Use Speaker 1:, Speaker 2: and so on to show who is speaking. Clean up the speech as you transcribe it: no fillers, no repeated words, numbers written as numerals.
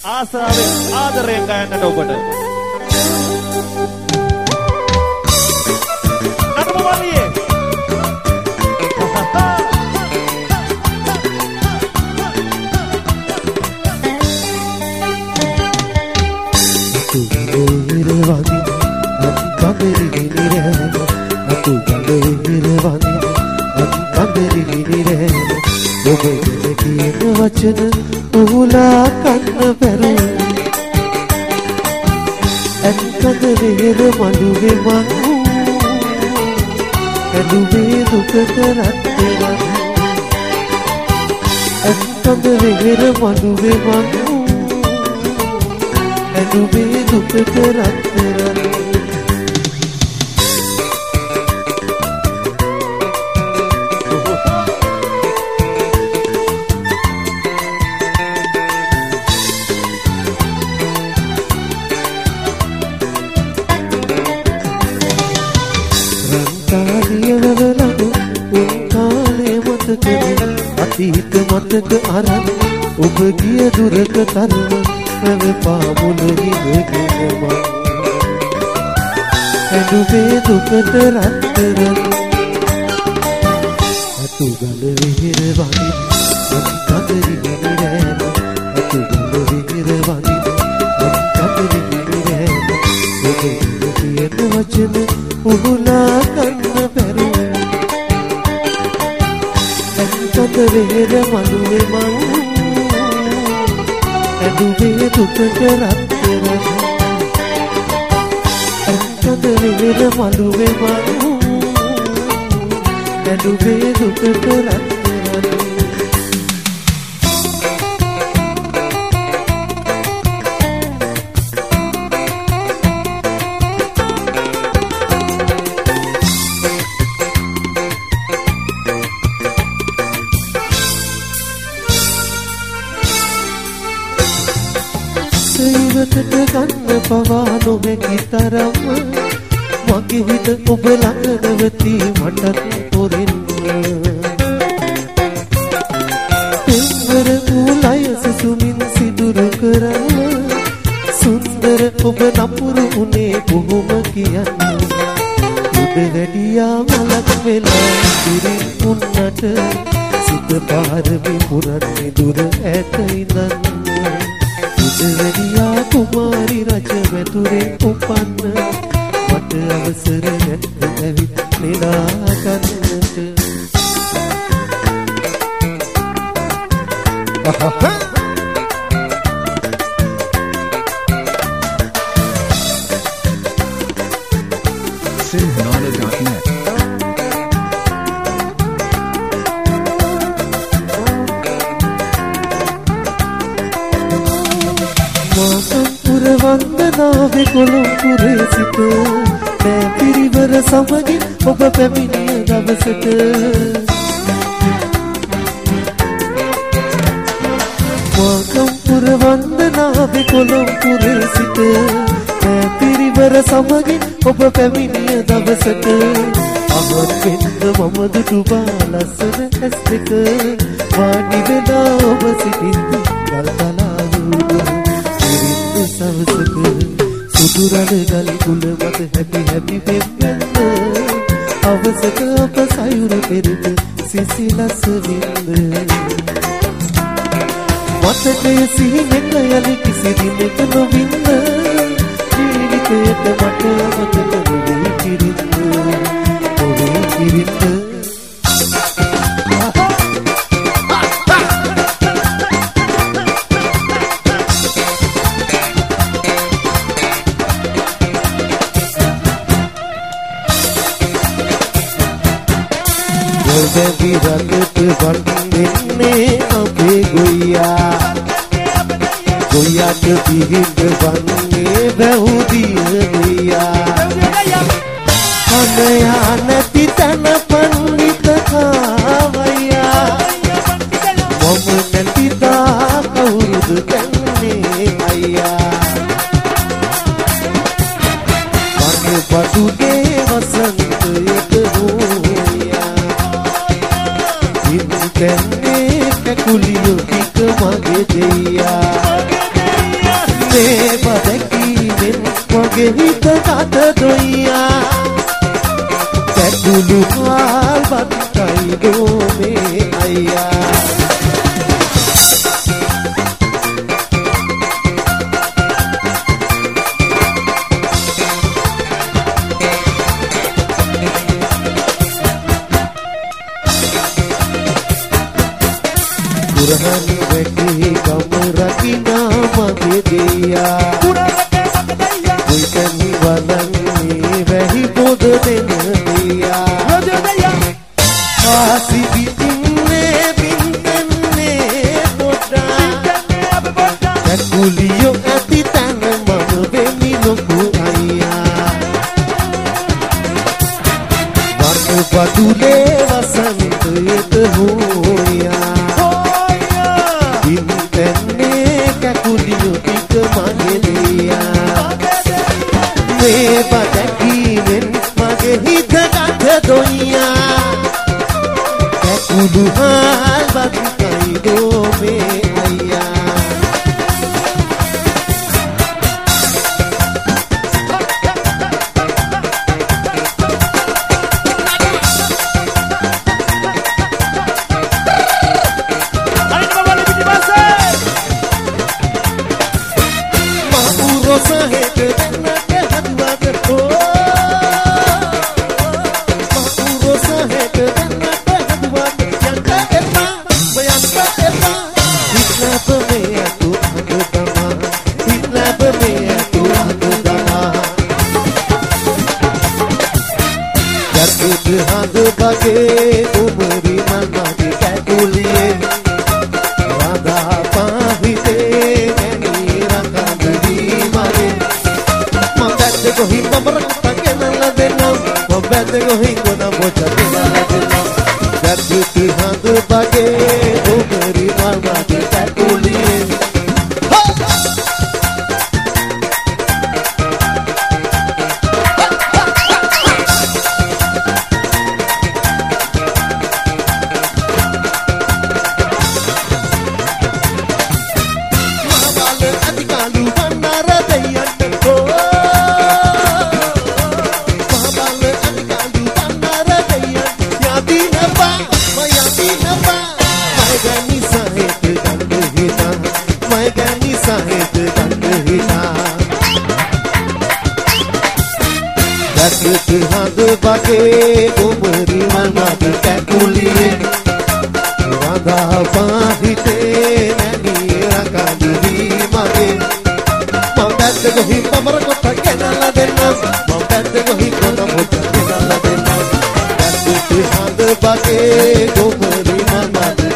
Speaker 1: ආසාවෙන් ආදරයෙන් ගයන්නට ඔබට. නටබවලියේ
Speaker 2: වචන උහුලා කන්න බැරුව ඇත්කද වෙහෙර මඩුවේ මං ඇඩුවේ දුකට රත්තරන් ඇත්කද වෙහෙර මඩුවේ මං ඇඩුවේ දුකට රත්තරන් අතීත මතක අරන් ඔබ ගිය දුරක තරම රව පාමුල හිඳගෙන මං ඇඩුවේ දුකට රත්තරන් අතුගල විහිර වනින් අත්කදරි ගිනිරෑන අතුගල විහිර වනින් අත්කදරි ගිනිරෑන ඔබ කියන වචන උහුලා කන්න බැරුව ඇත්කද වෙහෙර මඩුවේ මං ඇඩුවේ දුකට රත්තරන් ඇත්කද වෙහෙර මඩුවේ මං ඇඩුවේ දුකට රත්තරන් ඉවතට ගන්න පවා නොහැකි තරම් මගේ හිත ඔබ ළඟ නැවති මටත් පොරෙන්න පෙම්වර මූලය සුසුමින් සිදුරු කරන්න සුන්දර ඔබ නපුරු උනේ කොහොම කියන්න උඩ වැඩියා මලක් වෙලා ඉරින් උන්නට සිත පාරමි පුරන්නේ දුර ඇත ඉඳන් උදවැඩියා කුමාරි රජ වැතුරේ උපන්න මට අවසර නැත්ද ඇවිත් නෙලා ගන්නට
Speaker 3: Sinhanada.net
Speaker 2: වන්දනාවේ කොළඹුරේ සිට මේ පිරිවර සමගින් ඔබ පැමිණිය දවසට කොළඹුර වන්දනාවේ කොළඹුරේ සිට මේ පිරිවර සමගින් ඔබ පැමිණිය දවසට අහත් වෙන්න මම දුටුවා ලස්සන ඇස් දෙක වාඩි වෙලා ඔබ සිටින් ගල්තලාවුද සවසක සුදුරන ගල් කුල මත හැපි හැපි පෙම්වන්න අවසක අප සයුර පෙරට සිසිලස වින්ද මතකය සිහිනෙක යලි කිසි දිනක නොවින්න ජීවිතයට මට අමතක නොවේ කිරින්න ඔවේ කිරින්න විරකට වන්නේ අපේ ගොයියා ගොයියාට පිහිට වන්නේ බැහුදිය ගොයියා අනයා නැති තන පන්විත කාවයියා මම නැතිදා කවුරුද කන්නේ අයියා මගේ පටුගේ වසන්තයක හෝයා ඉන්නේ කැකුලියෝ ටික මගේ දෙයියා බදකීමෙන් මගේ හිත ගත දොයියා පැටුළු කාල්වත් කයිදෝ මේ අයියා කුරහන් වැටි ගම රකිනා මගේ දෙයියා කොයිතනි වලන්නේ වැහි පොද දෙන දෙයියා ආසි පිටින්නේ පින්තන්නේ පොඩ්ඩා පැකුලියෝ ඇති තැන මම වෙමි ලොකු අයියා වර්ණ පතුලේ වසන්තයට හෝයා මේ බදකීමෙන් මගේ හිත ගත දොයියා පැකුළු හාල්වත් කයිදෝ මේ අයියා bage umri managi kakuliye rada pahite nani rakandhi mare mabette ko hi pamrak takenala denna mabette ko hi gona bocha denala denna gadut hand bage umri managi kakuliye hand bage umri managi kakuliye rada pahite nani rakandhi mare mabette ko hi pamrak takenala denna mabette ko hi gona bocha denala denna hand bage umri managi